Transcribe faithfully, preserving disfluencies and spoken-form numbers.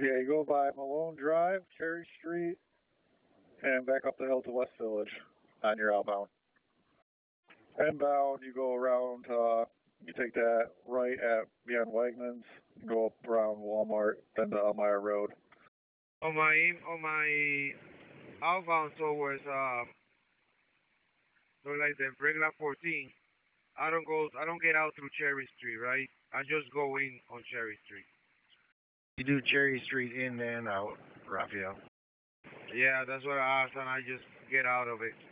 Yeah, you go by Malone Drive, Cherry Street, and back up the hill to West Village on your outbound. Inbound, you go around, uh, you take that right at beyond Wegmans, go up around Walmart, then to Elmira Road. On my on my outbound towards uh, so like the regular fourteen, I don't go, I don't get out through Cherry Street, right? I just go in on Cherry Street. You do Cherry Street in and out, Raphael. Yeah, that's what I asked, and I just get out of it.